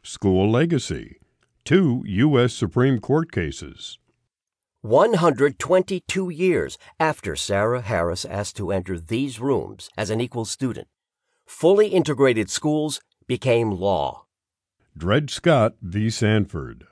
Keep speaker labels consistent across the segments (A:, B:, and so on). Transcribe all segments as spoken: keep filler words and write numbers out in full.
A: School legacy. Two U S Supreme Court cases.
B: one hundred twenty-two years after Sarah Harris asked to enter these rooms as an equal student, fully integrated schools became law.
A: Dred Scott v. Sanford.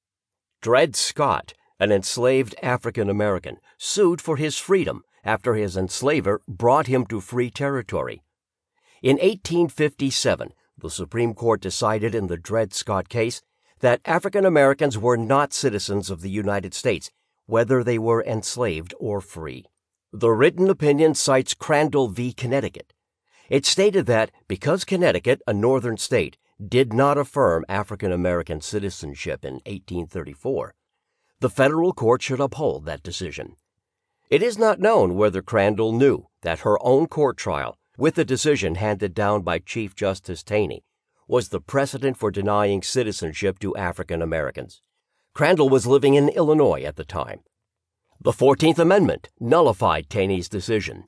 B: Dred Scott, an enslaved African American, sued for his freedom after his enslaver brought him to free territory. In eighteen fifty-seven, the Supreme Court decided in the Dred Scott case that African Americans were not citizens of the United States, whether they were enslaved or free. The written opinion cites Crandall v. Connecticut. It stated that because Connecticut, a northern state, did not affirm African American citizenship in eighteen thirty-four, the federal court should uphold that decision. It is not known whether Crandall knew that her own court trial, with the decision handed down by Chief Justice Taney, was the precedent for denying citizenship to African Americans. Crandall was living in Illinois at the time. The fourteenth Amendment nullified Taney's decision.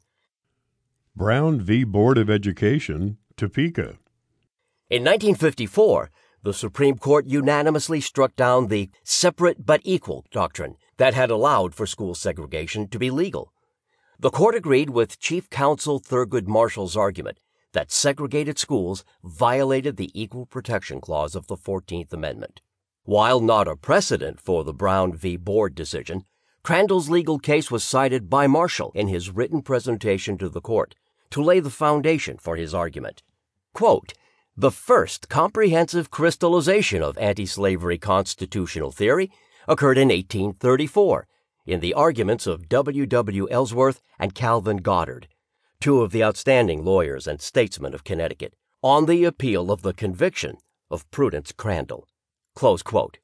A: Brown v. Board of Education, Topeka.
B: In nineteen fifty-four, the Supreme Court unanimously struck down the separate but equal doctrine that had allowed for school segregation to be legal. The court agreed with Chief Counsel Thurgood Marshall's argument that segregated schools violated the Equal Protection Clause of the fourteenth Amendment. While not a precedent for the Brown v. Board decision, Crandall's legal case was cited by Marshall in his written presentation to the court to lay the foundation for his argument. Quote, "The first comprehensive crystallization of anti-slavery constitutional theory occurred in eighteen thirty-four in the arguments of W. W. Ellsworth and Calvin Goddard, two of the outstanding lawyers and statesmen of Connecticut, on the appeal of the conviction of Prudence Crandall." Close quote.